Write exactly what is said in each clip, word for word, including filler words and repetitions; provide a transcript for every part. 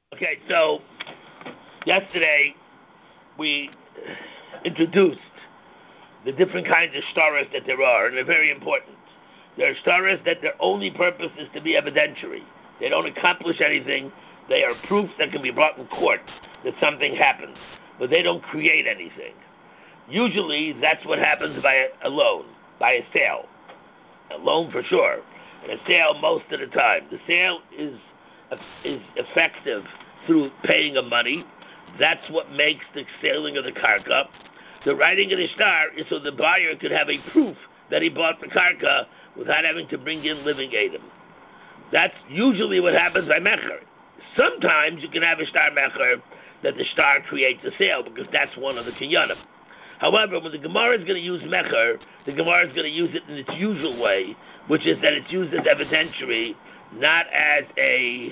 Okay, so yesterday we introduced the different kinds of stars that there are, and they're very important. There are stars that their only purpose is to be evidentiary. They don't accomplish anything. They are proofs that can be brought in court that something happens, but they don't create anything. Usually, that's what happens by a, a loan, by a sale. A loan for sure, and a sale most of the time. The sale is is effective through paying of money. That's what makes the selling of the karka. The writing of the star is so the buyer could have a proof that he bought the karka without having to bring in living Adam. That's usually what happens by mecher. Sometimes you can have a star mecher that the star creates a sale because that's one of the kinyanim. However, when the Gemara is going to use mecher, the Gemara is going to use it in its usual way, which is that it's used as evidentiary, not as a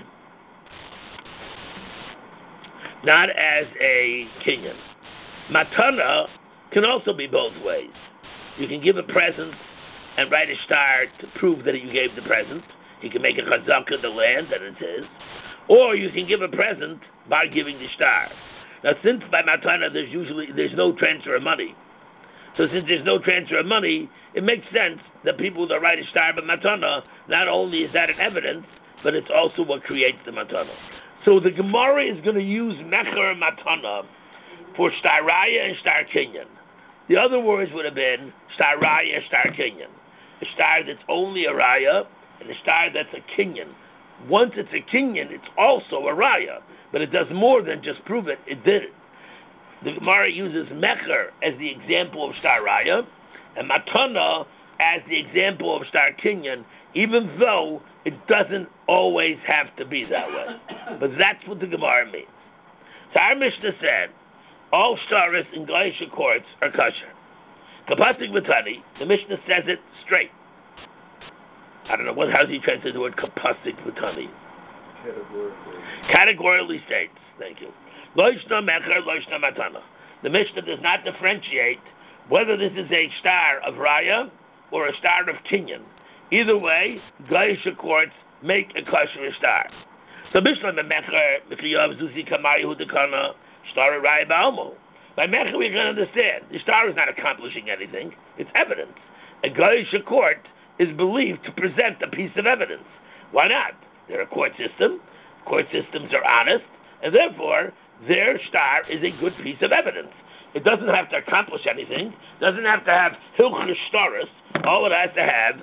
not as a kinyan. Matana can also be both ways. You can give a present and write a star to prove that you gave the present. You can make a chazak of the land that it's his. Or you can give a present by giving the star. Now, since by matana there's usually there's no transfer of money, so since there's no transfer of money, it makes sense that people that write a star by matana, not only is that an evidence, but it's also what creates the matana. So the Gemara is going to use mecher matana for star raya and star kinyan. The other words would have been star raya, star kinyan. A star that's only a raya and a star that's a kinyan. Once it's a kinyan, it's also a raya, but it does more than just prove it. It did it. The Gemara uses mecher as the example of star raya, and matana as the example of star kinyan, even though it doesn't always have to be that way. But that's what the Gemara means. So our Mishnah said, all stars in glacial courts are kosher. Kapasik Matani, the Mishnah says it straight. I don't know, what, how does he translate the word kapasik Matani? Categorically. Categorically states, thank you. Loishna mecher, loishna matana. The Mishnah does not differentiate whether this is a star of raya or a star of kinyan. Either way, glacial courts make a kosher star. So Mishnah mecher, mechiyav zuzi kamayu dekana, star of raya ba'almo. By mecher we can understand, the star is not accomplishing anything, it's evidence. A glacial court is believed to present a piece of evidence. Why not? They're a court system. Court systems are honest, and therefore their star is a good piece of evidence. It doesn't have to accomplish anything. Doesn't have to have hilchus staris. All it has to have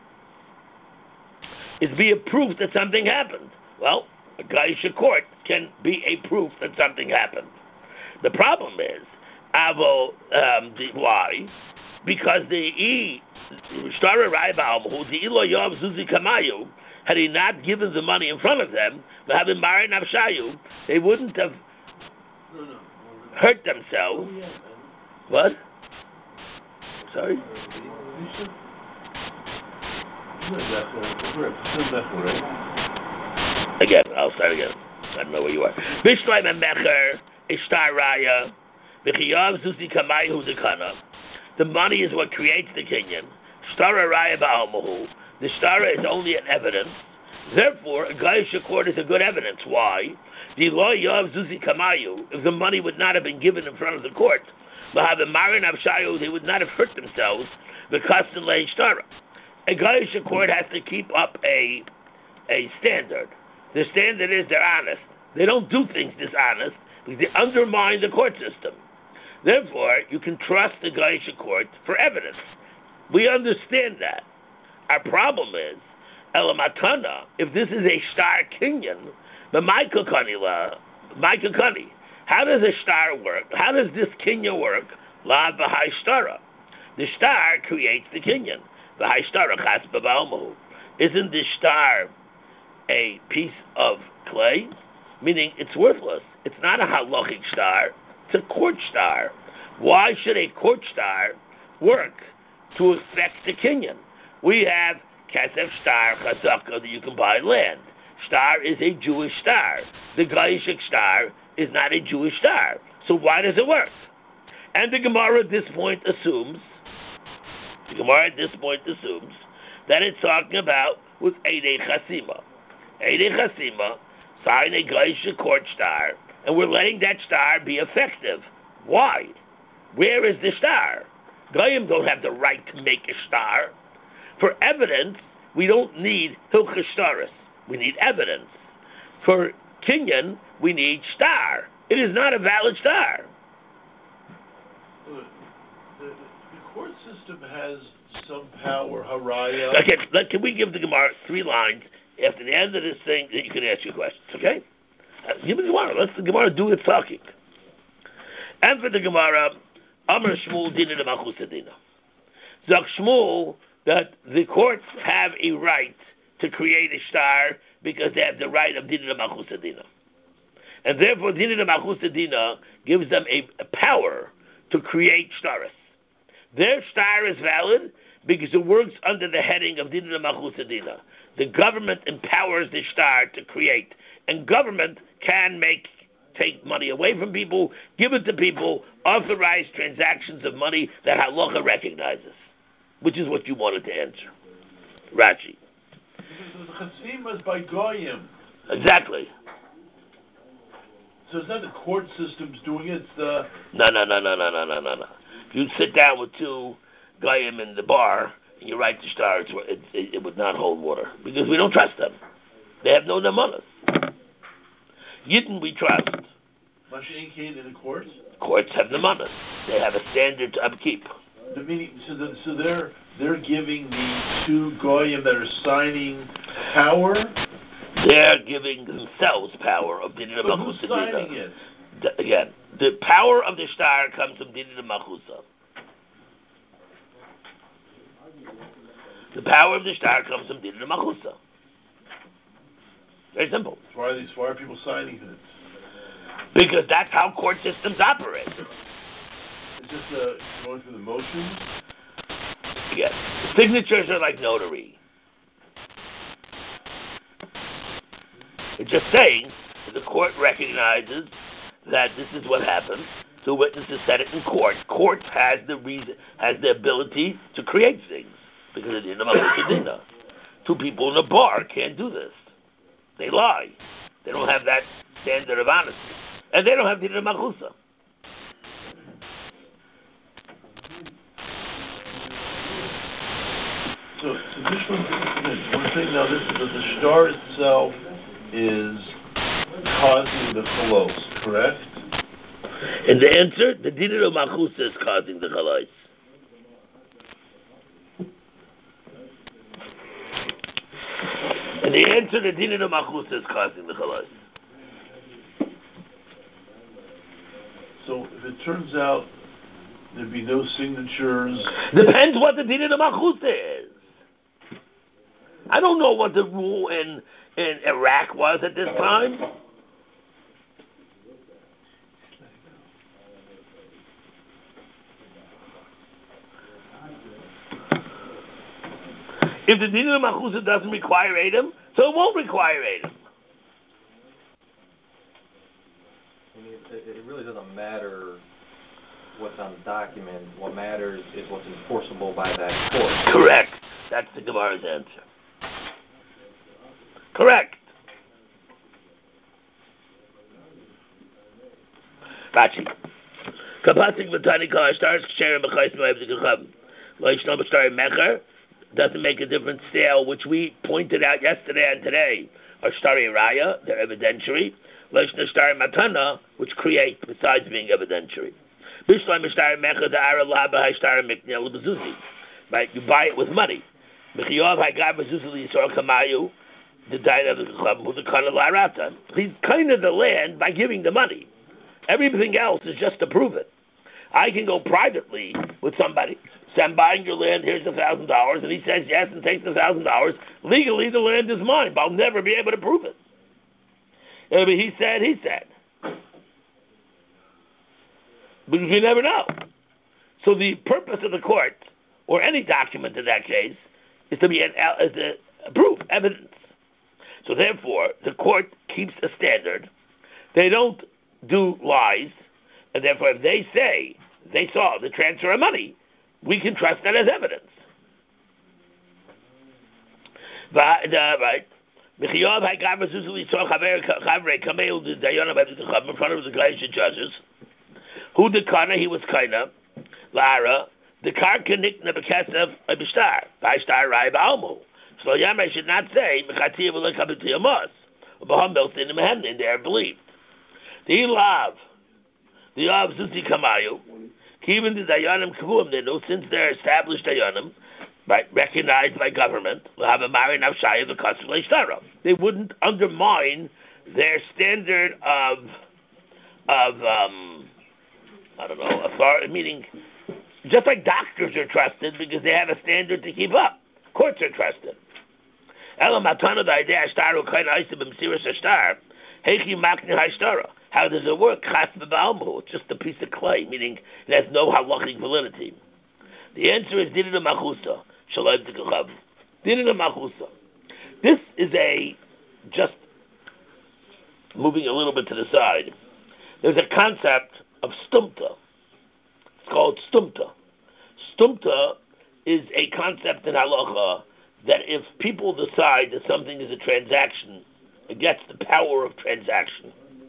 is be a proof that something happened. Well, a glacial court can be a proof that something happened. The problem is, avo um, the, why? Because the e star raibalmu the ilo yov zuzi kamayu. Had he not given the money in front of them, they wouldn't have hurt themselves. What? Sorry? Again, I'll start again. I don't know where you are. Bishloim and Mecher, Ishtar Raya, Bichiyav Zuzi Kamayu Dekana. The money is what creates the kinyan. Star Raya Ba'almahu. The star is only an evidence. Therefore, a glacial court is a good evidence. Why? If the money would not have been given in front of the court, they would not have hurt themselves because the star. A glacial court has to keep up a a standard. The standard is they're honest. They don't do things dishonest because they undermine the court system. Therefore, you can trust the glacial court for evidence. We understand that. Our problem is, Elamatana, if this is a star kinyan, but Michael Kani, Michael Kani, how does a star work? How does this kinyan work? La v'hai stara. The star creates the kinyan. V'hai stara chas b'valmahu. Isn't this star a piece of clay? Meaning it's worthless. It's not a halachic star. It's a court star. Why should a court star work to affect the kinyan? We have Kesef star, chazaka, that you can buy land. Star is a Jewish star. The Gaishik star is not a Jewish star. So why does it work? And the Gemara at this point assumes, the Gemara at this point assumes that it's talking about with Eidei Chasima. Eidei Chasima, find a Goyish court star, and we're letting that star be effective. Why? Where is the star? Goyim don't have the right to make a star. For evidence, we don't need Hilchos Staris. We need evidence. For Kinyan, we need star. It is not a valid star. The, the, the court system has some power, Haraya. Okay, let, can we give the Gemara three lines after the end of this thing that you can ask your questions, okay? Uh, give me the Gemara. Let the Gemara do its talking. And for the Gemara, Amar Shmuel Dina de Malchus Adina. Zak Shmuel that the courts have a right to create a star because they have the right of Dina de Malchus Adina. And therefore, Dina de Malchus Adina gives them a, a power to create stars. Their star is valid because it works under the heading of Dina de Malchus Adina. The government empowers the star to create, and government can make take money away from people, give it to people, authorize transactions of money that halacha recognizes, which is what you wanted to answer. Rashi. The Chatzima is by Goyim. Exactly. So it's not the court system's doing it, it's the... No, no, no, no, no, no, no, no, no. If you sit down with two Goyim in the bar and you write the star, it, it, it would not hold water because we don't trust them. They have no nemanas. Yidden we trust. Mashiach in the courts? Courts have nemanas. They have a standard to upkeep. The meaning, so, the, so they're they're giving the two goyim that are signing power. They're giving themselves power of Dina de But who's signing it? The, again, the power of the star comes from Dina de Malchusa. The power of the star comes from Dina de Malchusa. Very simple. So why are these? Why are people signing it? Because that's how court systems operate. It's just uh, going through the motions. Yes, signatures are like notary. It's just saying that the court recognizes that this is what happened. So witnesses said it in court. Court has the reason, has the ability to create things because it didn't know. Two people in a bar can't do this. They lie. They don't have that standard of honesty. And they don't have Dina Malchusa. So, so this one, one thing now, this the, the star itself is causing the chalos, correct? And the answer, the Dina Malchusa is causing the chalos. And the answer, the Dina Malchusa is causing the chalos. So if it turns out there'd be no signatures... Depends what the Dina Malchusa is. I don't know what the rule in, in Iraq was at this time. If the Dina Malchusa doesn't require Adam, so it won't require Adam. It really doesn't matter what's on the document. What matters is what's enforceable by that court. Correct. That's the Gemara's answer. Correct. Rashi. Kapasik v'tani kol stars ksherim b'chayis m'ayv d'gechav. Lo yishno b'star mecher doesn't make a different sale, which we pointed out yesterday and today. Are stari raya, they're evidentiary. Lo yishno star matana, which create besides being evidentiary. B'shloim b'star mecher da'ara laba ha'star miknei l'bezuzi. Right, you buy it with money. M'chiyov ha'gav bezuzi l'yisor kamayu. The dine of the club with the kind of larata. He's kind of the land by giving the money. Everything else is just to prove it. I can go privately with somebody, say, I'm buying your land, here's a thousand dollars, and he says yes and takes the thousand dollars. Legally, the land is mine, but I'll never be able to prove it. I mean, he said, he said. Because you never know. So the purpose of the court, or any document in that case, is to be an, is to prove evidence. So therefore, the court keeps a standard. They don't do lies, and therefore, if they say they saw the transfer of money, we can trust that as evidence. Right? Michiyov Hagavas usually saw Chaver Kameu the Dayana by the Chacham in front of the guys and judges. Who the Kana, he was Kaina. Lara, the Karka Nikna Bekesef Abishtar. Bashtar Rai Baalmu. So Yamai should not say, Mechati will come into your mos. Baham built in the Mehem, they are believed. The Ilav, the Av Zuti Kamayu, even the Dayanim Kavuim, they know since they're established Dayanim, right, recognized by government, will have a Mari Navshaya, the Kasule Shtara. They wouldn't undermine their standard of, of um, I don't know, authority, meaning, just like doctors are trusted because they have a standard to keep up. Courts are trusted. How does it work? It's just a piece of clay, meaning it has no halachic validity. The answer is Dinin Machusa. Dinin Machusa. This is a, just moving a little bit to the side, there's a concept of stumta. It's called stumta. Stumta is a concept in halacha that if people decide that something is a transaction, it gets the power of transaction.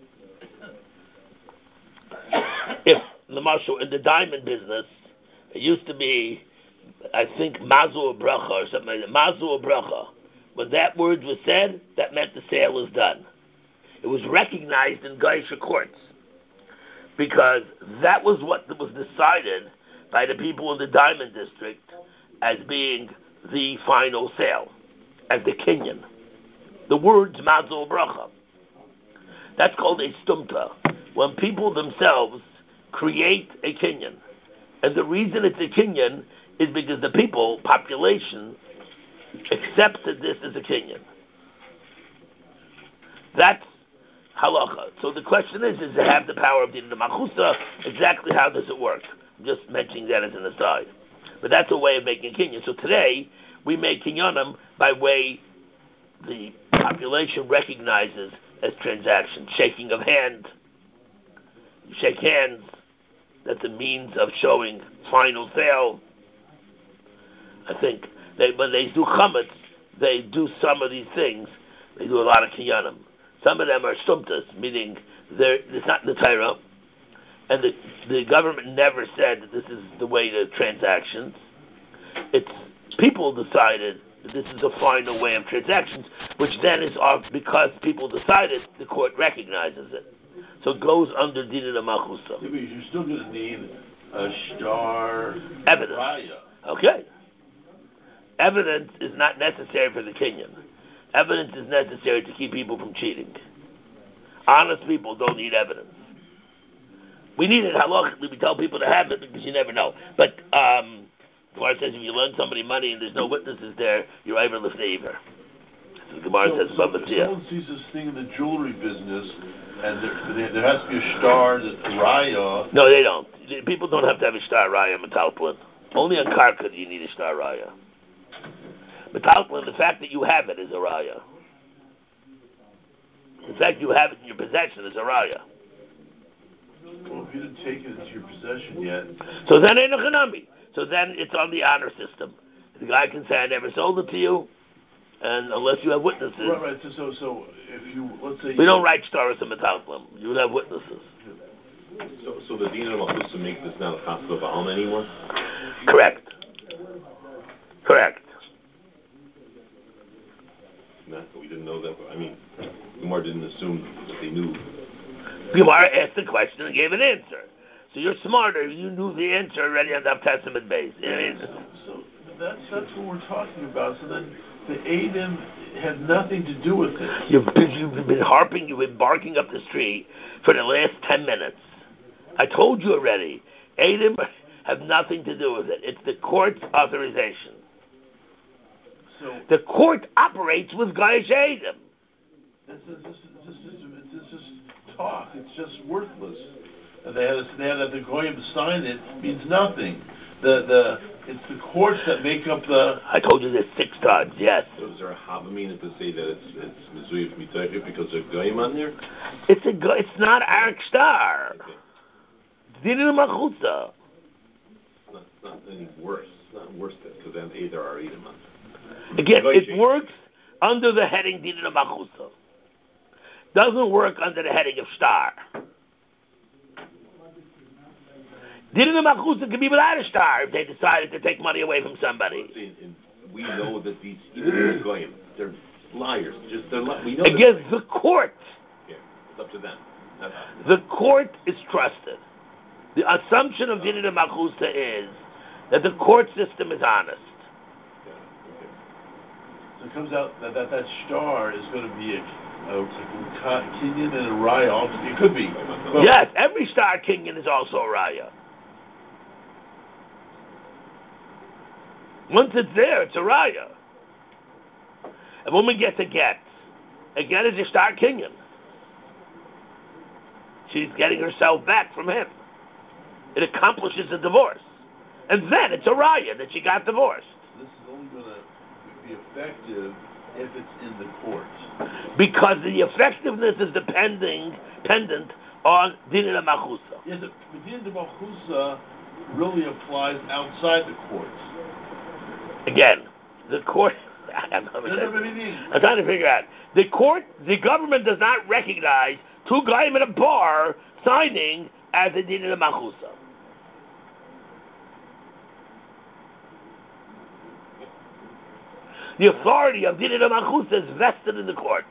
If, the marshal, in the diamond business, it used to be, I think, mazu or bracha or something like that. Mazu or bracha. When that word was said, that meant the sale is done. It was recognized in Geisha courts because that was what was decided by the people in the diamond district as being the final sale, as the kinyan. The words mazel bracha. That's called a stumta. When people themselves create a kinyan. And the reason it's a kinyan is because the people, population, accepted this as a kinyan. That's halacha. So the question is, does it have the power of Din Machusa? Exactly how does it work? I'm just mentioning that as an aside. But that's a way of making kinyan. So today, we make kinyanim by way the population recognizes as transactions. Shaking of hands. You shake hands. That's a means of showing final sale. I think they, when they do chametz, they do some of these things. They do a lot of kinyanim. Some of them are stumtas, meaning they're, it's not in the Torah, and the, the government never said that this is the way to transactions. It's people decided that this is the final way of transactions, which then is off because people decided, the court recognizes it. So it goes under Dinin Machusa. Yeah, but you're still going to need a star evidence. Raya. Okay. Evidence is not necessary for the kinyan. Evidence is necessary to keep people from cheating. Honest people don't need evidence. We need it halachically. We tell people to have it because you never know. But um, Gemara says if you lend somebody money and there's no witnesses there, you're able to favor. The Gemara so, says so about if someone sees this thing in the jewelry business and there, there has to be a star that Raya. No, they don't. People don't have to have a star Raya metalplin. Only on karka do you need a star Raya. Metalplin, the fact that you have it is a Raya. The fact you have it in your possession is a Raya. Well, if you didn't take it into your possession yet. So then ain't a chanami. So then it's on the honor system. The guy can say, I never sold it to you, and unless you have witnesses. Right, right. So, so, so if you, let's say... We don't write stars in metalplin. You would have witnesses. So, so the Dina Machusa makes this not a chassid of Ba'alma anymore? Correct. Correct. No, we didn't know that. I mean, Gemara didn't assume that they knew. Gemara asked the question and gave an answer. So you're smarter. You knew the answer already on the Testament base. So, so that's that's what we're talking about. So then the Adam had nothing to do with it. You've, you've been harping, you've been barking up the street for the last ten minutes. I told you already. Adam have nothing to do with it. It's the court's authorization. So the court operates with Gaish Adam. This is this is this is talk. It's just worthless. And they had a, they had a, the goyim sign it means nothing. The the it's the courts that make up the. I told you this six times. Yes. So is there a havamina to say that it's it's mizuyif mitayif because there's goyim on there? It's a go. It's not Arik Star. Dinin Machusa. It's not any worse. It's not worse than because then either are Edom on there. Again, it works under the heading Dinin Machusa. Doesn't work under the heading of star. Dinin Machusa can be without a star if they decided to take money away from somebody. See, and we know that these, even these goyim, they're liars. Just they're li- we know Against the court. Yeah, it's up to them. Not us. The court is trusted. The assumption of Dinin Machusa is that the court system is honest. Yeah, okay. So it comes out that that, that star is going to be a, a, a Kenyan and a Raya. Also. It could be. Well, Yes, every star Kenyan is also a raya. Once it's there, it's a raya. A woman gets a get. A get is a star Kenyan. She's getting herself back from him. It accomplishes a divorce. And then it's a raya that she got divorced. This is only going to be effective if it's in the court. Because the effectiveness is depending, dependent on Dinin Machusa. Yes, but Dinin Machusa really applies outside the court. Again, the court... I'm, I'm, I'm trying to figure out. The court, the government does not recognize two guys in a bar signing as a Dinin Machusa. The authority of Dinin Machusa is vested in the courts.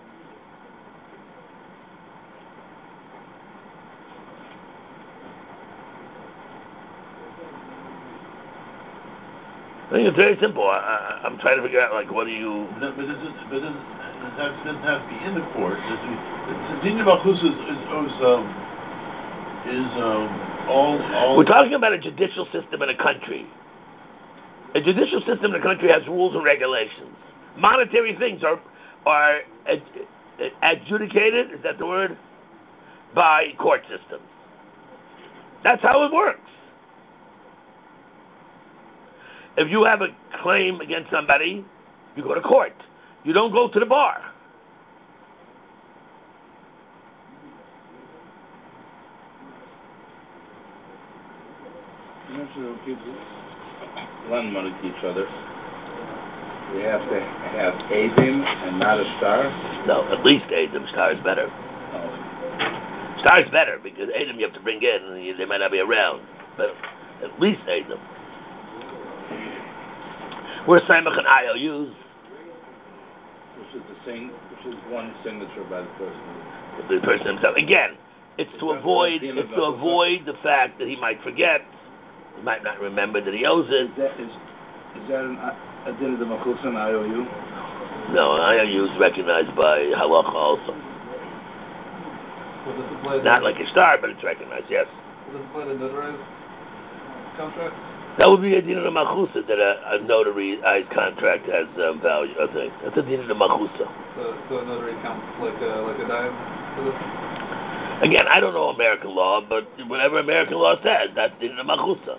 I think it's very simple. I, I, I'm trying to figure out, like, what do you... No, but it doesn't, but it doesn't, it has- doesn't have to be in the court. It doesn't be- Dinin Machusa is, is, is, um, is um, all, all... We're talking about a judicial system in a country. A judicial system in a country has rules and regulations. Monetary things are are ad, adjudicated, is that the word? By court systems. That's how it works. If you have a claim against somebody, you go to court. You don't go to the bar. You know, so people lend money to each other. They have to have Adim and not a star. No, at least Adam. Star is better. Oh. Star is better because Adam you have to bring in and you- they might not be around. But at least Adam. We're Samach and I O Us. Which is the same, which is one signature by the person. The person himself. Again, it's to avoid it's to avoid the fact that he might forget, he might not remember that he owes it. Is that is is that an, a din of the Machusa and I O U? No, I O U is recognized by halacha also. So does it play Not the, like a star, but it's recognized. Yes, does it play the notarized contract? that would be a din of machusa that a, a notarized contract has um, value. I think that's a din of machusa. So, so a notary counts like a like a dime for this? Again, I don't know American law, but whatever American law says, that's din of machusa.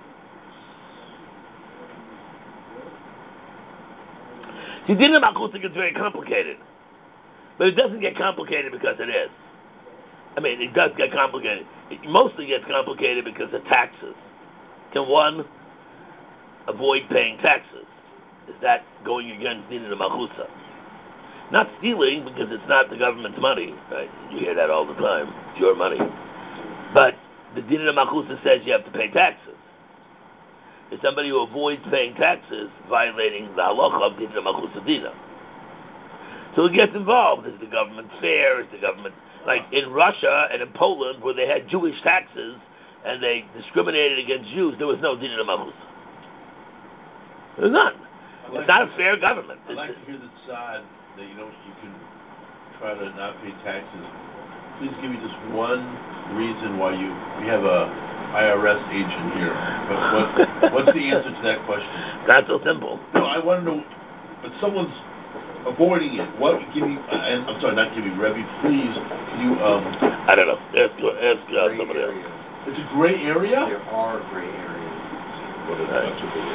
See, din of machusa gets very complicated, but it doesn't get complicated because it is. I mean, it does get complicated. It mostly gets complicated because of taxes. Can one avoid paying taxes? Is that going against din of machusa? Not stealing, because it's not the government's money, right? You hear that all the time. It's your money. But the din of machusa says you have to pay taxes. Is somebody who avoids paying taxes violating the halacha of din of machusa dina? So it gets involved. Is the government fair? Is the government... Like in Russia and in Poland, where they had Jewish taxes and they discriminated against Jews, there was no din of machusa. There's none. Like It's not to, a fair government. I like to hear the side that, you know, you can try to not pay taxes. Please give me just one reason why you we have a I R S agent here. But what what's the answer to that question? Not so simple. No, I want to know. But someone's avoiding it. What? Give me. I, I'm sorry, not give me. Rebbe, please. Can you? Um, I don't know. Ask, ask uh, Gray somebody else. areas. it's a gray area. There are gray areas. What is Right. acceptable?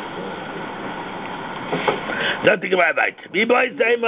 Nothing about that. Me blind same.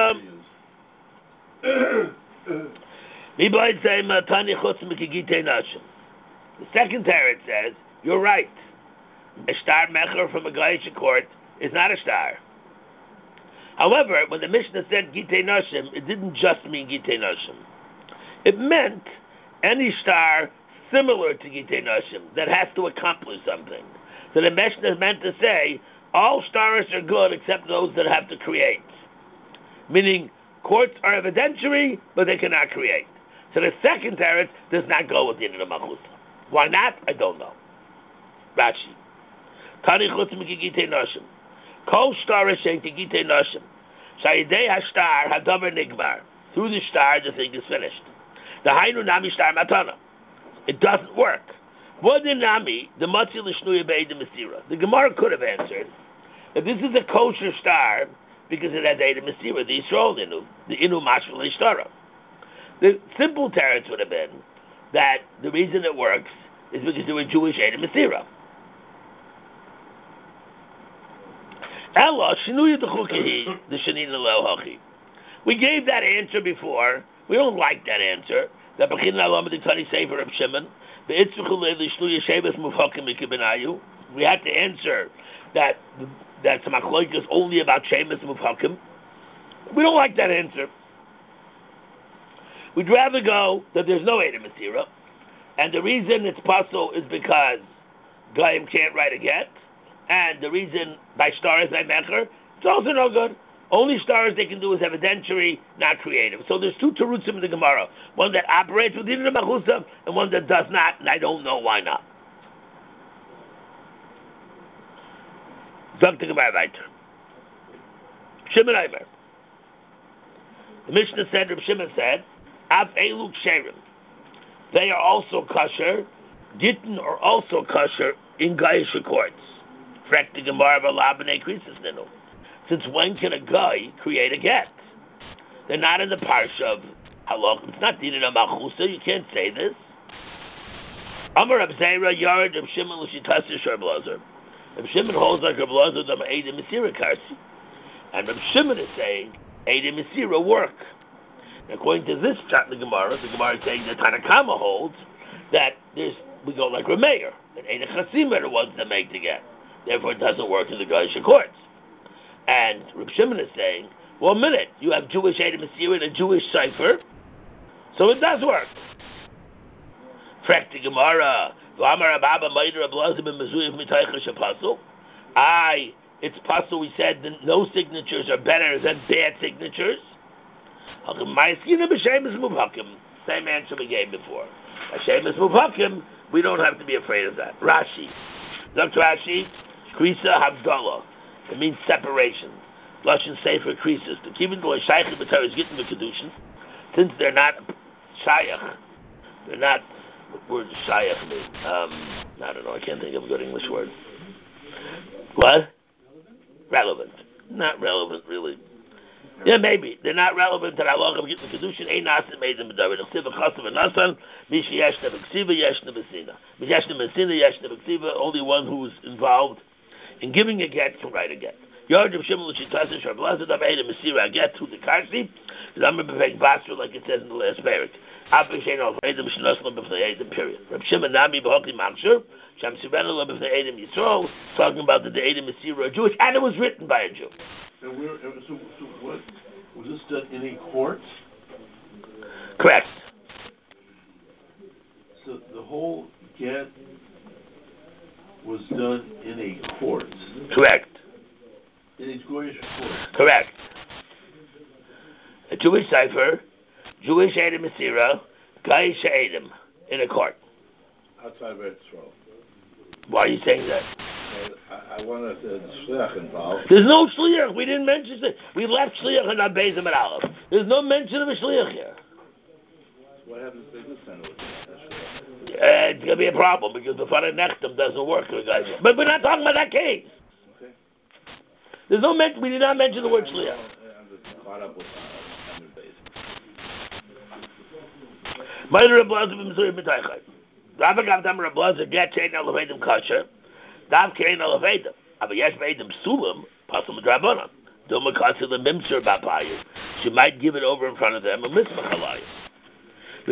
Me blind same. Tanya chutz mikigite nashim. The second teretz says you're right. A star mecher from a Gaisha court is not a star. However, when the Mishnah said Gitei Nashim, it didn't just mean Gitei Nashim. It meant any star similar to Gitei Nashim that has to accomplish something. So the Mishnah meant to say, all stars are good except those that have to create. Meaning, courts are evidentiary, but they cannot create. So the second teretz does not go with the Inyan Malchus. Why not? I don't know. Rashi. Tani chutz mikigitei nashim. Kol star shein kigitei nashim. Shayidei hashtar hadavar nigmar. Through the star, the thing is finished. The hainu nami star matana. It doesn't work. What the nami, the matzi l'shnuya be'edim mesira. The Gemara could have answered that this is a kosher star because it has edim mesira, the Yisrael inu, the inu mashal ishtara. The simple teretz would have been that the reason it works is because there were Jewish edim mesira. Ella shnuya dechukahi the shanin alel hachi. We gave that answer before. We don't like that answer. That bechin alam the tani sefer of Shimon. The itzruchulei l'shnuya sheves mufhakim mikibenayu. We had to answer that that Machlokes is only about shemes mufhakim. We don't like that answer. We'd rather go that there's no edim mesira, and the reason it's possible is because Goyim can't write a get, and the reason by stars by mecher, it's also no good. Only stars they can do is evidentiary, not creative. So there's two terutzim in the Gemara. One that operates within the Machusa, and one that does not, and I don't know why not. Zog the Gemara weiter. Shimon Eimer. The Mishnah said, Reb Shimon said, Av elu ksherim. They are also kosher. Gittin are also kosher in Gaisha courts. Frek the Gemara v'labnei krisis ninu. Since when can a guy create a get? They're not in the parsha of halach. It's not dinah malchusa. You can't say this. Amar Reb Zera Yard Reb Shimon l'shitasi Reb Lazar. Reb Shimon holds like Reb Lazar the Edim Mesira Karsi, and Reb Shimon is saying Edim Mesira work. And according to this chat in the Gemara, the Gemara is saying that Tanakama holds that there's we go like Rameir, that Edim Chasim are the ones that make the get. Therefore, it doesn't work in the Gaisha courts. And Reb Shimon is saying, well, a minute, you have Jewish Edim Mesira and a Jewish cipher, so it does work. Frek the Gemara, I, it's possible we said that no signatures are better than bad signatures. Same answer we gave before. Hashemus Mubhakim, we don't have to be afraid of that. Rashi. Doctor Rashi, Krisa Havdalah. It means separation. Lashon Sefer Krisis. The Kivin Boy Shaykh B'Torah is getting the Kedushin. Since they're not Shaykh, they're not, what word does Shaykh mean? Um, I don't know, I can't think of a good English word. What? Relevant. Not relevant, really. Yeah, maybe. They're not relevant to Allah of getting the Kedushin. Ein Nasim made them B'Torah. The Chsiva Chasav and Nasan, Mishi Yeshna B'Ksiva, Yeshna B'Sina. Yeshna B'Sina, Yeshna B'Ksiva, only one who's involved in giving a get can write a get. Yard of Shimon L'Shitasi Reb Lazar Dav Edim Mesira get through the Karsi. The number B'Vek Basra, like it says in the last parak. Apeshein Al Edim Shnaslam B'Vnei Edim. Period. Reb Shimon Nami B'Hokli Mamshur Sham Sivena B'Vnei Edim Yisrael, talking about that the Edim Mesira are Jewish, and it was written by a Jew. And we're, so, so what was this done in a court? Correct. So the whole get was done in a court. Correct. In a Jewish court. Correct. A Jewish cipher, Jewish Edim Mesira, Gaisha Edim, in a court. Outside of Israel. Why are you saying that? I, I wanted the shliach involved. There's no shliach. We didn't mention it. We left shliach and not Bezim and Aleph. There's no mention of a shliach here. So what happens if they do send it with the Uh, it's going to be a problem because the Farah Nechtam doesn't work for guys. But we're not talking about that case. Okay. There's no mention, we did not mention the word shliach. I'm just caught up with uh, Amir Beis. Ma'ir Reb Lazar b'Misuri b'Taychai. Rav Gavdam Reb Lazar get Shein Alevedim Kasher. Dav Kein Alevedim. Aber Yesh Be'edim Sulam, Pasum Drabanan. Doma Kasher the Mimsur Bapayu. She might give it over in front of them, a Mismach Alayim.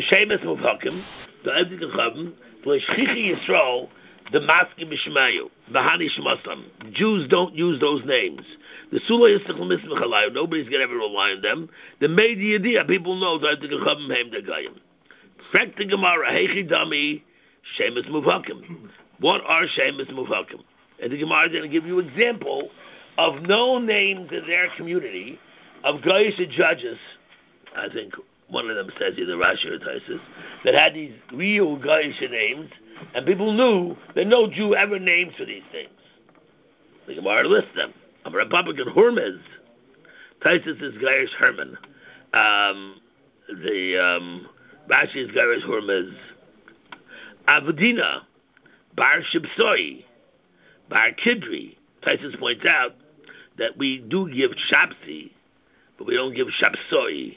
B'Shemes Muvhakim, the Evdik Chavim, L'Shchichi Yisrael, the Maski B'Shmayu. V'hani shmasam. Jews don't use those names. The Sula Yisachal Mismachalayu, nobody's going to ever rely on them. The Meidi Yediyah, people know that the Gechavim Heim Degayim. Frek the Gemara, Heichi Dami, Shemus Muvakim. What are Shemus Muvakim? And the Gemara is going to give you an example of known names in their community, of Goyish judges, I think one of them says either Rashi or Taisus, that had these real Goyish names, and people knew that no Jew ever names for these things. The Gemara lists them. I'm a Republican Hormez. Taisus is Goyish Herman. Um, the um, Rashi is Goyish Hormez. Avdina, Bar Shibsoi, Bar Kidri. Taisus points out that we do give Shapsi, but we don't give Shapsoi.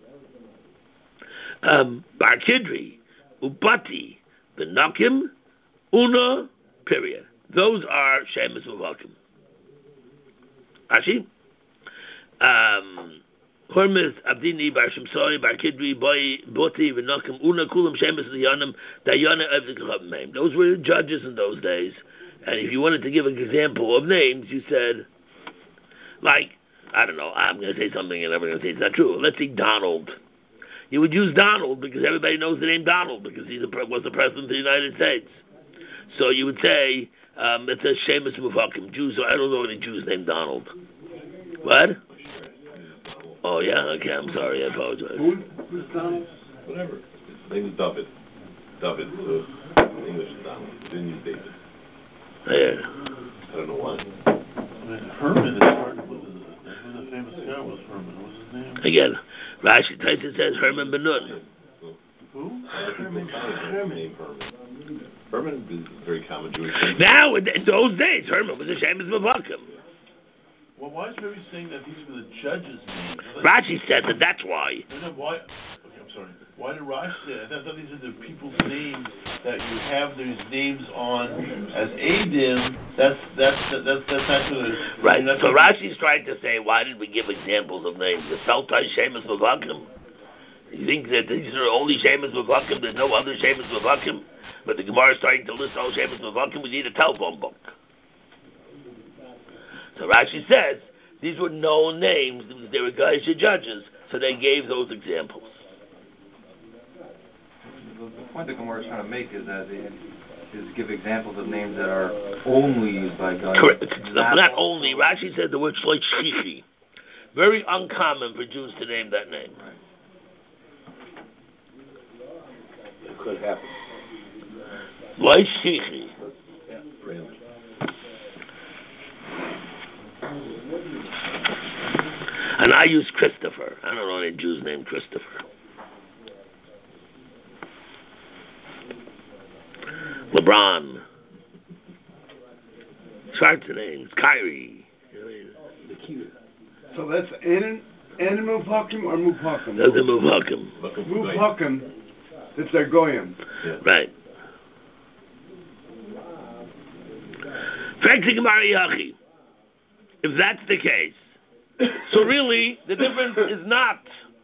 Um, Bar Kidri, Ubati, the Nakim, Una, period. Those are Shemus Muvakim. Ashi? Um, Hormuz, Abdini, Bar Shimsoi, Bar Kidri, Boy, Boti, V'Nakim, Una, Kulam, Shemus, Liyanim, Dayana, Evzik, those were judges in those days. And if you wanted to give an example of names, you said, like, I don't know, I'm going to say something and everyone's going to say it's not true. Let's say Donald. You would use Donald because everybody knows the name Donald because he was the president of the United States. So you would say, um, it's a Shemus Muvakim. Jews, I don't know any Jews named Donald. What? Oh, yeah? Okay, I'm sorry. I apologize. Who? Who's Donald? Whatever. His name is David. David, so English is Donald. Didn't use David. Yeah. I don't know why. I mean, Herman is hard with the, the famous guy was Herman. What was his name? Again, Rashi Tyson says Herman Ben Nun. Who? Herman. Herman. Herman is a very common Jewish name. Now, in those days, Herman was a Shemus Muvakim. Well, why is Rebbe saying that these were the judges' names? Rashi said that that's why. No, no, why? Okay, I'm sorry. Why did Rashi say that? I thought these are the people's names that you have these names on as Adim. That's that's that's that's, that's not good. Right. I mean, that's so like, Rashi's trying to say, why did we give examples of names? The Seltai Shemus Muvakim. You think that these are only Shemus Muvakim? There's no other Shemus Muvakim? But the Gemara is starting to list all Shemus Muvakim. We need a telephone book. So Rashi says these were known names. They were guys and judges, so they gave those examples. The, the point the Gemara is trying to make is that it is give examples of names that are only used by guys. Correct. Not, not only. Rashi said the word shloich shichi. Very uncommon for Jews to name that name. Right. It could happen. Shloich shichi. Yeah, random. And I use Christopher. I don't know any Jews named Christopher. LeBron. Charts of names. Kyrie. So that's Anim Muvakim or Muvakim? Those are Muvakim. Muvakim. It's their Goyim. Yeah. Right. Yachi. If that's the case, so really the difference is not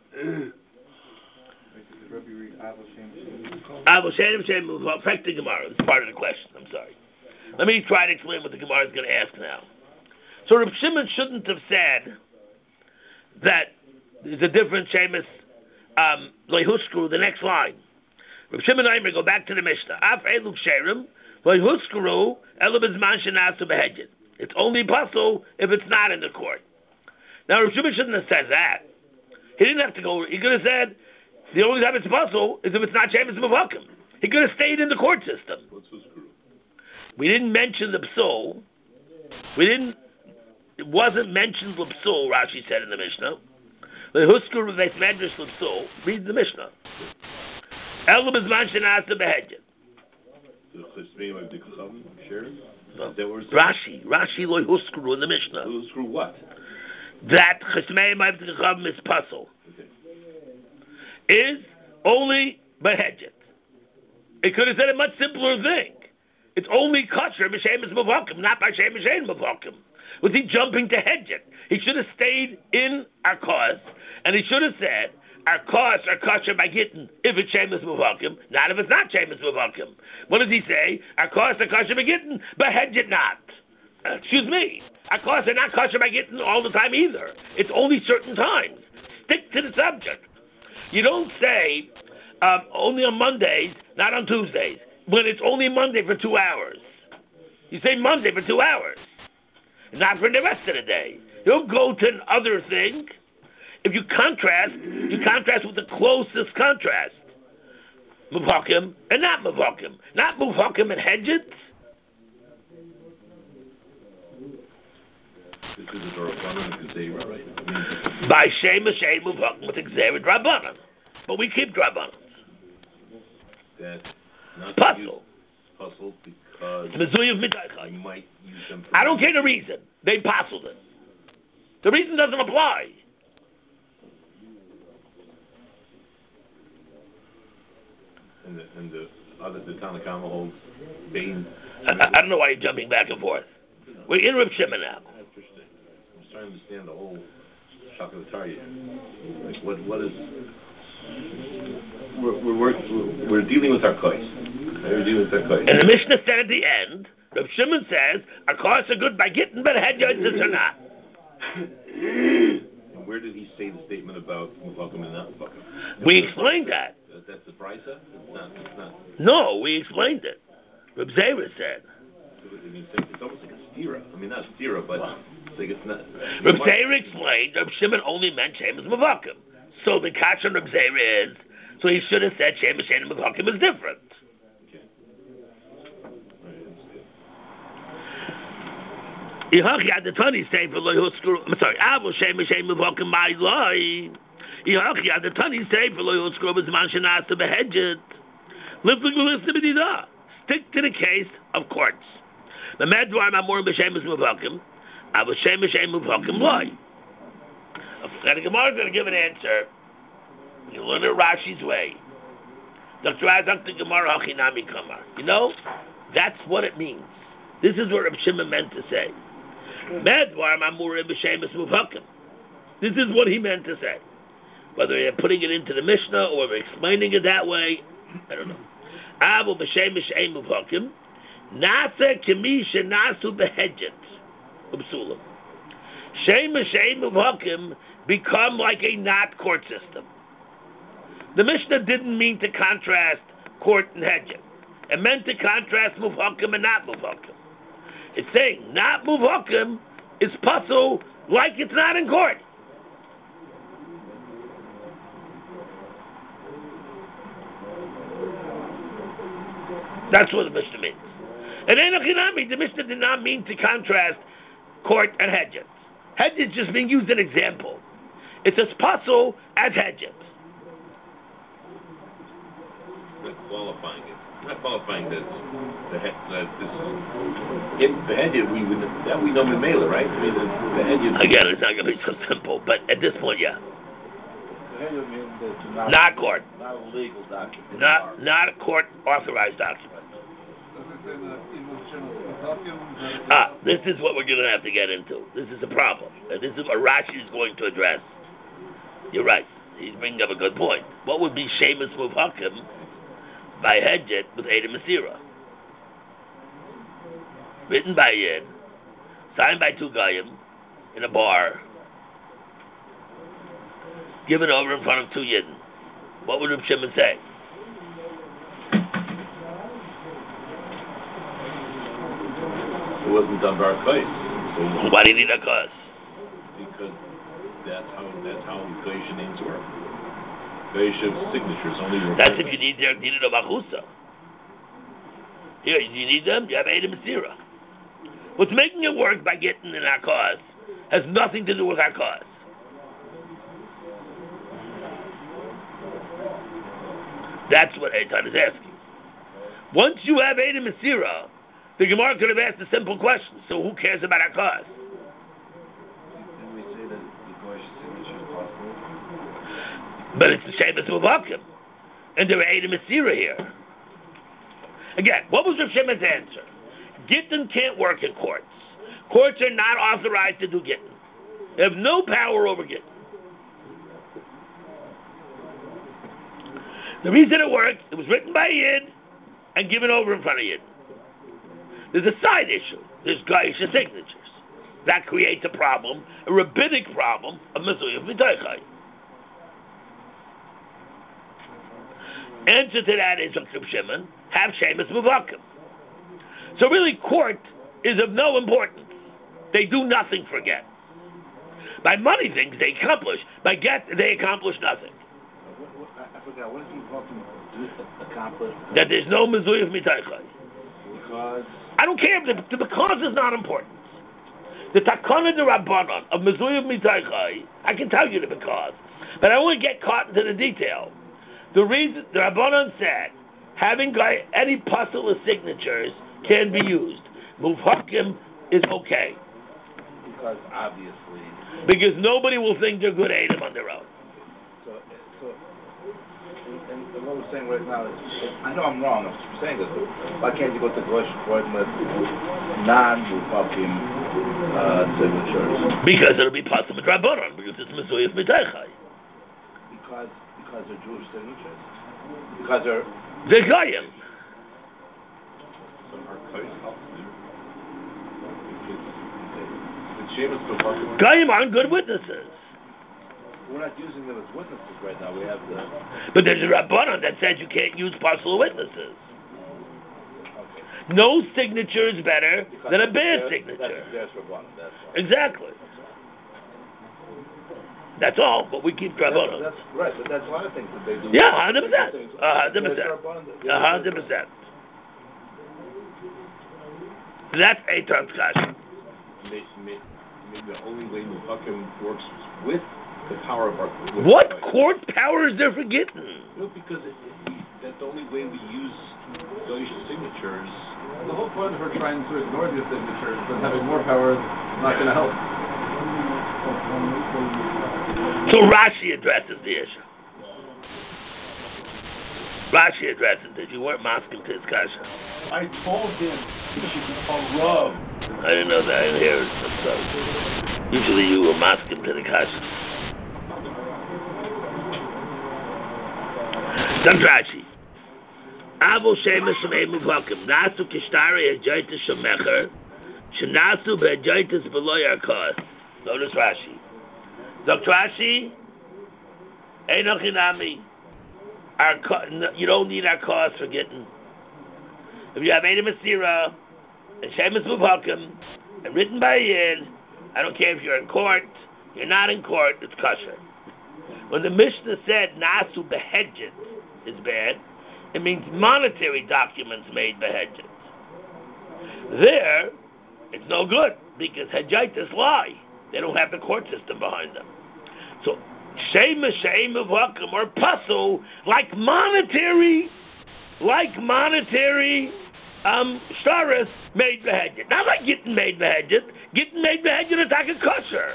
Avol Shenim Shem Muvakim. Affecting Gemara. It's part of the question. I'm sorry. Let me try to explain what the Gemara is going to ask now. So Reb Shimon shouldn't have said that there's a different Shemus um, Lehuskru, the next line. Reb Shimon Aimer, go back to the Mishnah. Af Eluk Sherim Lehuskru Elu B'zman Shenasu Behedjin. It's only possible if it's not in the court. Now Reb Shimon shouldn't have said that. He didn't have to go. He could have said the only time it's possible is if it's not Shemus Muvakim. He could have stayed in the court system. What's Huskuru? We didn't mention the psul. We didn't. It wasn't mentioned l'psul. Rashi said in the Mishnah. The Huskuru Beis Medrash l'psul. Read the Mishnah. Elu b'zman shenasa behedjin. The Chesmeim of the Chachamim sharing? No. Is that what it's Rashi, Rashi loy Huskuru in the Mishnah. Huskuru what? That Chesmeim of the Chachamim is puzzle. Okay. Is only behedjin. It could have said a much simpler thing. It's only kosher b'shemus muvakim, not by shemus shein muvakim. Was he jumping to hedge it? He should have stayed in our cause, and he should have said our costs are kosher by Gittin if it's Shemus Muvakim, not if it's not Shemus Muvakim. What does he say? Our costs are kosher by Gittin, but Hedget not. Uh, excuse me. Our costs are not kosher by Gittin all the time either. It's only certain times. Stick to the subject. You don't say um, only on Mondays, not on Tuesdays, when it's only Monday for two hours. You say Monday for two hours, not for the rest of the day. You don't go to another thing. If you contrast, you contrast with the closest contrast. Muvakim and not Muvakim. Not Muvakim and Hedget. This is a Rabbanan and Gezerah, right? By Shema Shem Muvakim with Gezerah Rabbanan. But we keep Rabbanan. That's not Puzzle. Puzzle because Mizuyev Midaychai. you might use them for I don't care the reason. They puzzled it. The reason doesn't apply. And the, and the other, the Tanakama holds Bain. I, I don't know why you're jumping back and forth. We're in Reb Shimon now. Interesting. I'm just trying to understand the whole shock of the target. Like, what, what is... We're, we're, we're, we're dealing with our kois. We're dealing with our kois. And the Mishnah said at the end, Reb Shimon says, our costs are good by getting, but Hedget are not. And where did he say the statement about Muvakim and not Muvakim? We explained that. That's the brisa? It's not, it's not. No, we explained it. Reb Zera said. I mean, it's almost like a stira. I mean, not a stira, but it's like it's not. Reb Zera explained Reb Shimon only meant Shemus Muvakim. So the catch on Reb Zera is, so he should have said Shemus Shemus Muvakim is different. Okay. All right, Ihachi had the Tani say for Loy Huskuru. I'm sorry. Avo Shemus Shemus Muvakim my Loy. Ihachi had the Tani say for Loy Huskuru was man shenasa behedget. Lifting the list of B'didah. Stick to the case of courts. The Medvar Mamorim b'Shemus Muvakim. Avo Shemus Shemus Muvakim Loy. Now the Gemara is going to give an answer. You learn it Rashi's way. Doctor Azak the Gemara Hachinami Kamar. You know, that's what it means. This is what Reb Shimon meant to say. Medvar Mamurim b'Shemus Muvakim. This is what he meant to say. Whether they're putting it into the Mishnah or they're explaining it that way, I don't know. Avu b'Shemus Shemus Muvakim. Nasa Kimi Shenasu Behedjet. Ubsulam. Shemus Shemus Muvakim become like a not court system. The Mishnah didn't mean to contrast court and hedget. It meant to contrast Muvakim and not Muvakim. It's saying not Muvakim is puzzle like it's not in court. That's what the Mishnah means. And Enochinami, the Mishnah did not mean to contrast court and hedget. Hedget is just being used as an example. It's as puzzle as hedget. not qualifying it. Not qualifying that the head that this is in the head we would that we know in Mela, right? I mean the, the head again it's not gonna be so simple, but at this point yeah. Not, not court. Not a legal document. Not not a court authorized document. Ah, this is what we're going to have to get into. This is the problem. And this is what Rashi is going to address. You're right. He's bringing up a good point. What would be Shemus Muvakim by Hedjet with Eda Masira? Written by Yid, signed by two Goyim, in a bar, given over in front of two Yidden. What would Reb Shimon say? It wasn't done by our case. So why do you need a cause? Because that's how that's how Geisha names work. Geisha's signatures only work. That's if you need their needed a machusa. Here, you need them. You have Eda Masira. What's making it work by getting in our cause has nothing to do with our cause. That's what Eitan is asking. Once you have Eda Masira, the Gemara could have asked a simple question. So who cares about our cause? Didn't we say that the Goyish signature is possible? But it's the Shemus Muvakim. And there were Eda Masira here. Again, what was Rav Shimon's answer? Gittin can't work in courts. Courts are not authorized to do Gittin. They have no power over Gittin. The reason it worked, it was written by Yid and given over in front of Yid. There's a side issue. There's Gaisha signatures. That creates a problem, a rabbinic problem of Mezuyah V'Teichai. Answer to that is Dr. Shimon, have Shemus Muvakim. So really, court is of no importance. They do nothing for get. By money things, they accomplish. By get, they accomplish nothing. What, what, I I forgot, what does Muvakim do accomplish? That there's no Mezuyah V'Teichai. Because... I don't care, the, the because is not important. The Takana de Rabbanon of Mezuyah V'Teichai, I can tell you the because, but I don't want to get caught into the detail. The reason the Rabbanon said having any puzzle of signatures can be used. Muvhakim is okay. Because obviously... Because nobody will think they're good Adam on their own. So, so and, and what we're saying right now is, I know I'm wrong, I'm saying this, but why can't you go to Rosh Hashanah with non-Muvhakim uh, signatures? Because it'll be puzzle with Rabbanon, because it's Mezuyah V'Teichai. Because, because they're Jewish signatures? Because they're... They're Goyim. Goyim aren't good witnesses. We're not using them as witnesses right now. We have the... But there's a Rabbanon that says you can't use partial witnesses. Okay. No signature is better Because than a bad that's, signature. That's, that's Rabbanon, that's all. Exactly. That's all, but we keep Rabbanon. That's, that's right, but that's a lot of things that they do. Yeah, one hundred percent. one hundred percent. one hundred percent. That's a transgression. Maybe, maybe the only way Mufakim works is with the power of our... What court power is there for getting? No, because it, it, that's the only way we use those signatures. The whole point of her trying to ignore these signatures and having more power is not going to help. So Rashi addresses the issue. Rashi addresses it. You weren't masking to his kasha. I told him he should become Rav. I didn't know that. I didn't hear it. I'm sorry. Usually you were masking to the kasha. That's Rashi. Avo shemesh shemei muvhakim. Nasu kishtari hajaytis shemecher. Shenasu behajaytis beloy arkos. Notice Rashi. Doctor Rashi, Einochinami, you don't need our cause for getting. If you have Eidim Asira, and Shemus Muvhakim, and written by Yid, I don't care if you're in court, you're not in court, it's kosher. When the Mishnah said Nasu Behedjit is bad, it means monetary documents made Behedjit. There, it's no good, because Hedjaitis lie. They don't have the court system behind them. So, Shemus Sheim Muvhakim or puzzle like monetary, like monetary um, shtaris made behedjit. Not like getting made behedjit. Getting made behedjit is like a kosher.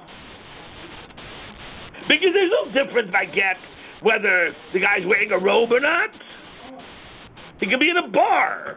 Because there's no difference by get whether the guy's wearing a robe or not. He could be in a bar.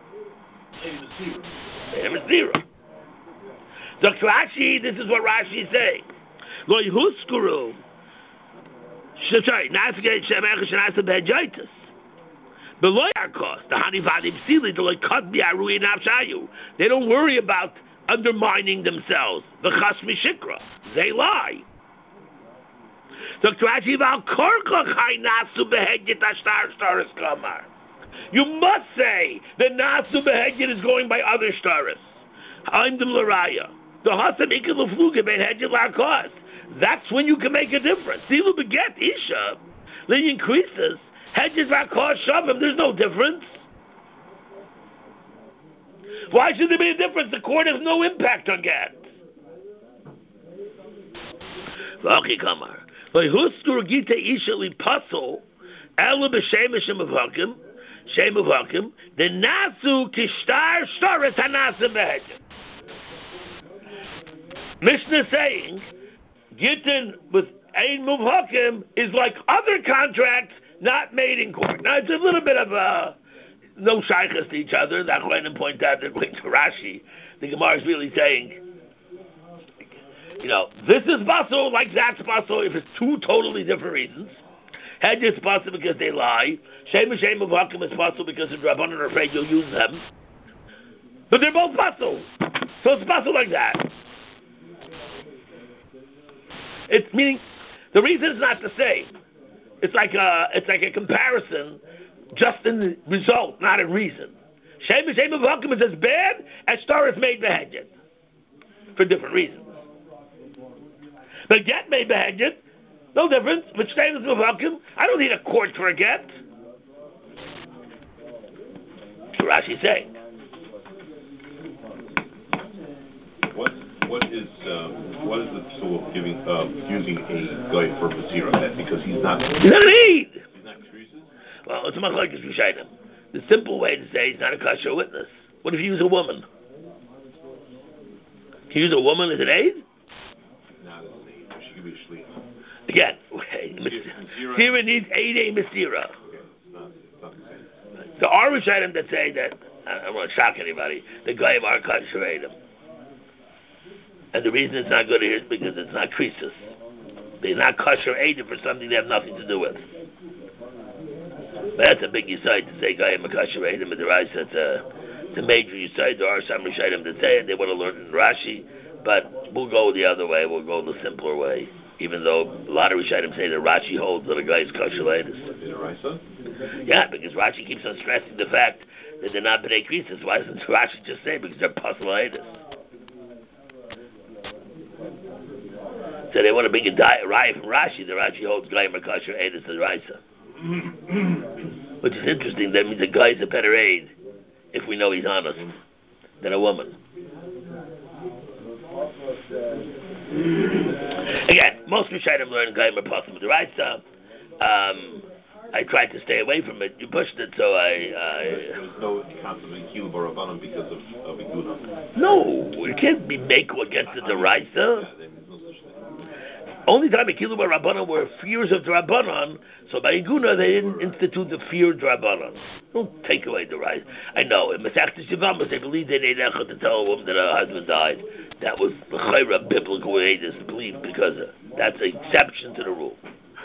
Name is zero. Doctor Rashi, this is what Rashi is saying. Lo Yehuskuru. Sorry, Nasgei Shemech Shenasa Behejaitis. Below our cost, the Hani Vadim Sili, the Lekad Biarui Nafshayu. They don't worry about undermining themselves. The Chasmi Shikra. They lie. Doctor Rashi, Val Korkoch Hai Nasu Behejit Ashtar Staris Kamar. You must say that Nasu Behejit is going by other Staris. I'm the Laraya. The Hasam Ikil Fluge Behejit Larkos. That's when you can make a difference. Silu beget Isha. Then increases. Hedges Larkos Shavim. There's no difference. Why should there be a difference? The court has no impact on get. Okay, Kamar. Vayhuskur Gita Isha Li Pasul. Elu B'Shemeshim Muvhakim. Shem Muvhakim. The Nasu Kishtar Shtaris Hanasa Behejit. Mishnah saying, Gittin with Ein Muvhakim is like other contracts not made in court. Now, it's a little bit of a no shaykhs to each other. That's why I didn't point out that going to Rashi. The Gemara is really saying, you know, this is basul like that's basul if it's two totally different reasons. Hedget is possible because they lie. Shem Shem of Hakim is possible because the Rabbanan are afraid you'll use them. But they're both possible. So it's possible like that. It's meaning, the reason it's not the same. It's like a, it's like a comparison just in the result, not in reason. Shem Shem of Hakim is as bad as Star is made Behedjet. For different reasons. But get made Behedjet, no difference. But Shem is Hakim, I don't need a court for a get. So Rashi's saying. What what is um, what is the psul of giving uh, using a guy for Masira then? Because he's not He's not an Eid. He's not Krisis? Well, it's a machlokes Rishonim. The simple way to say he's not a kosher witness. What if you use a woman? Can you use a woman as an aid? Not as an aid. She could be a shliach. Again, okay. Masira needs aid a Masira. Okay, it's not, it's not the same. There are Rishonim that say that, I don't want to shock anybody, the Goyim are kosher Eidim. And the reason it's not good here is because it's not krisis. They're not kosher Eidim for something they have nothing to do with. But that's a big aside to say Goyim are kosher Eidim, but there is that's a, it's a major aside. There are some Rishonim that say it, they want to learn in Rashi, but we'll go the other way, we'll go the simpler way. Even though a lot of Rishonim say that Rashi holds that a guy is kosher Eidim. Yeah, because Rashi keeps on stressing the fact that they're not b'nei krisis. Why doesn't Rashi just say because they're puzzle Eidim? So they want to bring a di- riot from Rashi. The Rashi holds Goyim are kosher Eidim to the Raisa. Which is interesting. That means a guy's a better aid if we know he's honest than a woman. Again, most Rishonim learn Goyim are possible with the Raisa. Um, I tried to stay away from it. You pushed it, so I. I There's no concept in Kilu Barabanim because of, of Iguna. No, you can't be Mako against the Raisa. Yeah, there is no such thing. Only time in Kilu Barabanim were fears of Drabanan, so by Iguna they didn't institute the fear of Drabanan. Don't take away the Raisa. I know, in Masechtas Yevamos they believed they didn't have to tell a woman that her husband died. That was the Chayra biblical way to believe because that's an exception to the rule.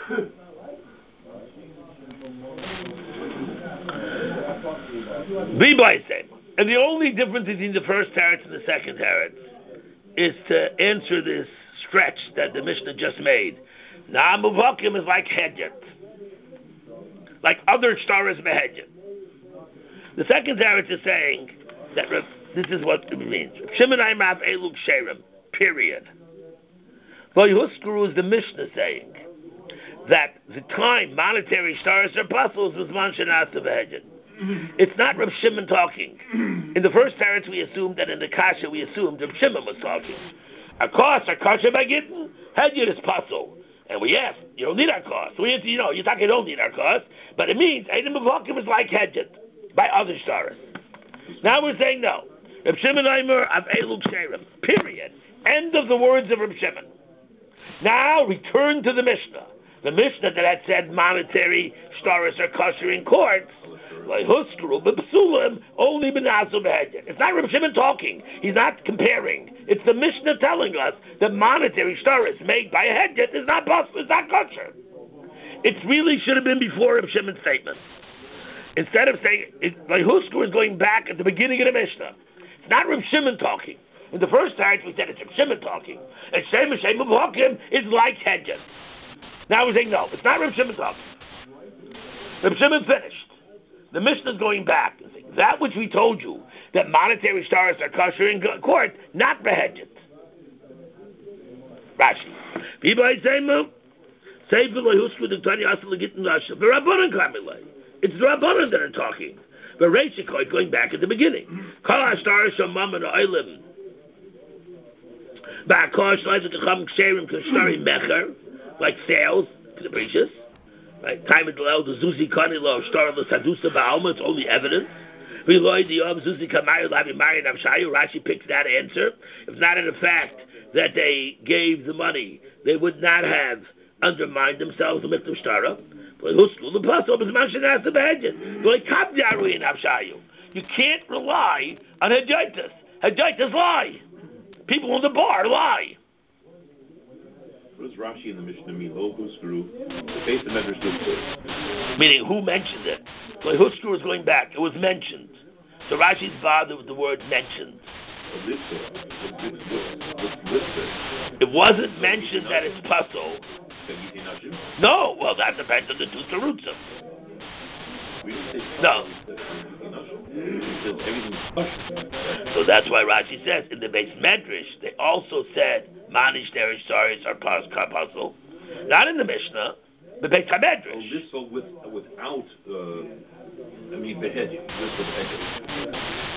And the only difference between the first teretz and the second teretz is to answer this stretch that the Mishnah just made. Now, Muvakim is like Hedjet, like other stars Behedjet. The second teretz is saying that this is what it means. Shimon Aymav Eluk Sherem, period. Vayhuskuru is the Mishnah saying that the time monetary stars are puzzles was Manshanas of Hedjet. It's not Reb Shimon talking. In the first teretz we assumed that in the Kasha we assumed Reb Shimon was talking. Our costs are Kasha by Gittin, Hedjet is puzzle. And we asked, you don't need our costs. So we answered, you know, you talk you don't need our costs, but it means Eidim Mavakim is like Hedjet by other stars. Now we're saying no. Reb Shimon Aimer of Eluk Sherem. Period. End of the words of Reb Shimon. Now return to the Mishnah. The Mishnah that had said monetary stars are kosher in courts. Like Huskru, but Psulim only Benasu Behedjet. It's not Reb Shimon talking. He's not comparing. It's the Mishnah telling us that monetary stars made by a Hedjet is not possible. It's not kosher. It really should have been before Reb Shimon's statement. Instead of saying, like Huskru is going back at the beginning of the Mishnah. It's not Reb Shimon talking. In the first time we said it's Reb Shimon talking. And Shem Shem of Hakim is like Hedjet. Now we're saying no, it's not Reb Shimon talking. Reb Shimon finished. The Mishnah is going back and saying that which we told you that monetary stars are kosher in court, not Behedjet. Rashi. It's the Rabbanan that are talking. The Reishikoy going back at the beginning. Like sales, capricious. Right? Time of the the Zuzi Kanilo, Star the Sadusa Baalma, it's only evidence. Rashi picks that answer. If not in the fact that they gave the money, they would not have undermined themselves the Mikdash Stara. You can't rely on Hedjaitis. Hedjaitis lie. People in the bar lie. What does Rashi in the Mishnah mean? Lo huskru, the base of Medrash Huskru. Meaning, who mentioned it? So huskru is going back. It was mentioned. So Rashi's bothered with the word mentioned. It wasn't mentioned that it's puzzle. No, well, that depends on the two terutzim. No. So that's why Rashi says in the base medrash they also said manish derish saris are puzzle. Not in the Mishnah, the base medrash. Oh, this so with without uh, I mean beheading. This was beheading.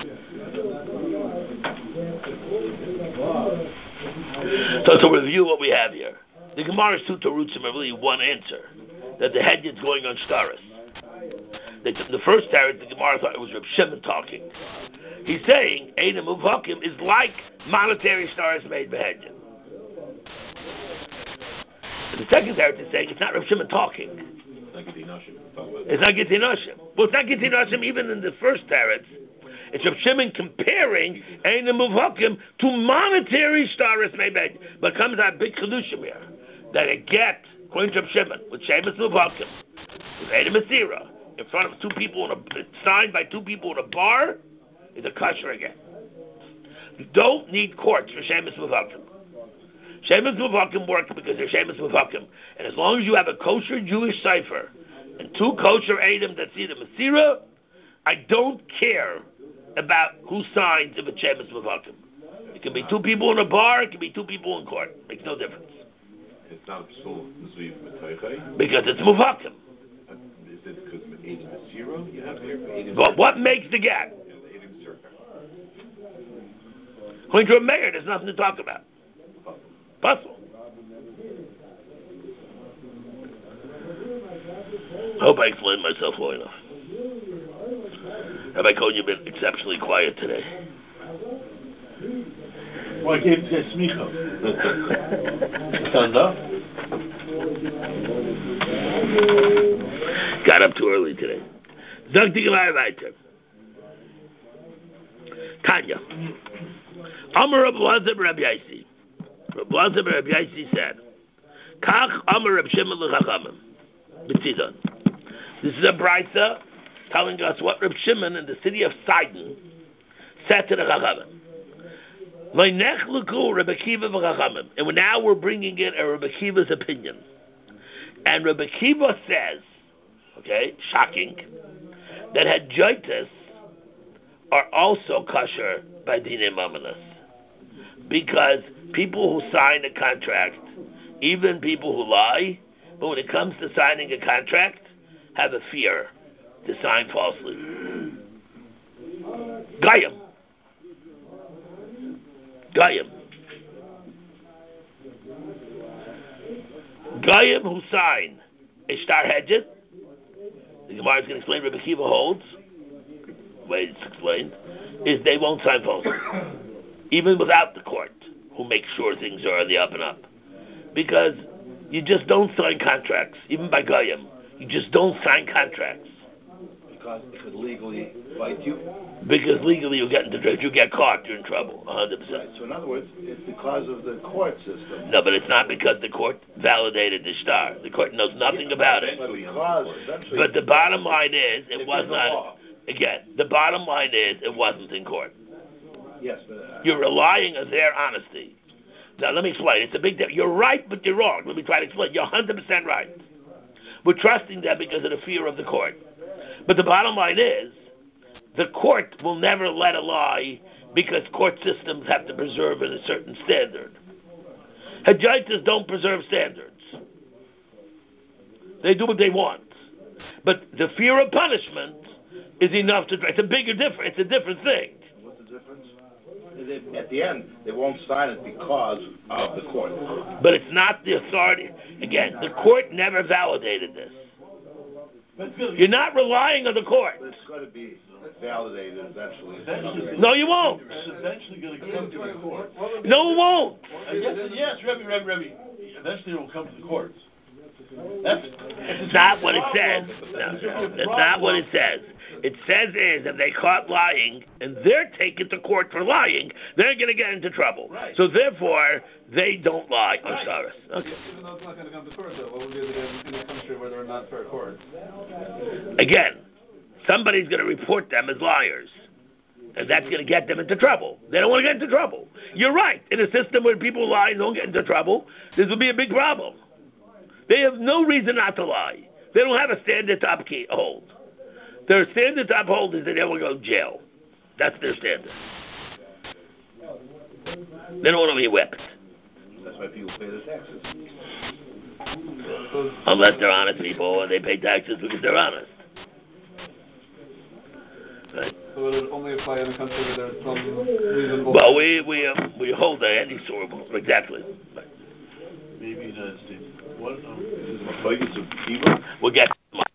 So to review what we have here, the Gemara's two terutzim are really one answer, that the hedyat's going on shtaris. The, the first teretz, the Gemara thought it was Reb Shimon talking. He's saying Eina Muvhakim is like monetary shtaris made behedyat. And the second teretz is saying it's not Reb Shimon talking. It's not Gitin Nashim. Well, it's not Gitin Nashim even in the first teretz. It's Reb Shimon comparing Eina Muvhakim to monetary shtaris made behedyat. But comes out big solution here that a get, according to Reb Shimon, with Shemus Muvhakim, with Eina Masira, in front of two people in a signed by two people in a bar, is a kosher again. You don't need courts for Shemus Muvhakim. Shemus Muvhakim work because they're Shemus Muvhakim, and as long as you have a kosher Jewish cipher and two kosher Adam that see the Masira, I don't care about who signs if it's Shemus Muvhakim. It can be two people in a bar, it can be two people in court. It makes no difference. It's not so because it's Muvhakim. Is it because Eidim Masira you have here? But what makes the gap? According to a mayor, there's nothing to talk about. Puzzle. I hope I explained myself well enough. Rabbi Cohen, you've been exceptionally quiet today. Well, I gave it to Smicha. Stand up. Got up too early today. Zog the Gemara weiter. Tanya. Amar Rabbi Lazar Rabbi Yaisi. Rabbi Lazar Rabbi Yaisi said, Kach Amar Rabbi Shimon l'Chachamim. B'tzidon. This is a brayta telling us what Rabbi Shimon in the city of Sidon said to the Chachamim. Rabbi Kiva v'Chachamim. And now we're bringing in a Rabbi Kiva's opinion. And Rabbi Kiva says, okay, shocking, that Hadjaitis are also kosher by Dinei Mamonos. Because people who sign a contract, even people who lie, but when it comes to signing a contract, have a fear to sign falsely. Gayam. Gayam. Gayam who sign a star hedget, the Gemara is going to explain Rabbi Kiva holds, the way it's explained, is they won't sign falsely. Even without the court, who makes sure things are on the up and up. Because you just don't sign contracts, even by Goyim. You just don't sign contracts. Because it could legally bite you? Because legally you get into trouble. If you get caught, you're in trouble, one hundred percent. Right. So in other words, it's because of the court system. No, but it's not because the court validated the star. The court knows nothing yeah, about it. Because but the bottom line is, it was not, again, the bottom line is, it wasn't in court. Yes, but... Uh, you're relying on their honesty. Now, let me explain. It's a big deal. You're right, but you're wrong. Let me try to explain. You're one hundred percent right. We're trusting them because of the fear of the court. But the bottom line is, the court will never let a lie because court systems have to preserve a certain standard. Hadjaitas don't preserve standards. They do what they want. But the fear of punishment is enough to... It's a bigger difference. It's a different thing. What's the difference? At the end, they won't sign it because of the court. But it's not the authority. Again, the court never validated this. You're not relying on the court. But it's going to be validated eventually. eventually no, you won't. It's eventually going to come to the court. No, it won't. Yes, yes, Rebbe, Rebbe, Rebbe. Eventually it will come to the courts. That's, It's not what it says. No, that's not what it says. It says is if they caught lying and they're taken to court for lying, they're going to get into trouble. Right. So therefore, they don't lie. I'm Right. sorry. Okay. Even though it's not going to come to court, though, what would be the in a country where they're not fair court? Again, somebody's going to report them as liars. And that's going to get them into trouble. They don't want to get into trouble. You're right. In a system where people lie and don't get into trouble, this will be a big problem. They have no reason not to lie. They don't have a standard to uphold. Their standard to uphold is that they will go to jail. That's their standard. They don't want to be whipped. That's why people pay their taxes. Unless they're honest people and they pay taxes because they're honest. Right? So would it only apply in a country where there's some reasonable... Well, we we um, we hold that any sort of exactly. maybe United States. What? Um, This is my focus of people. We'll get.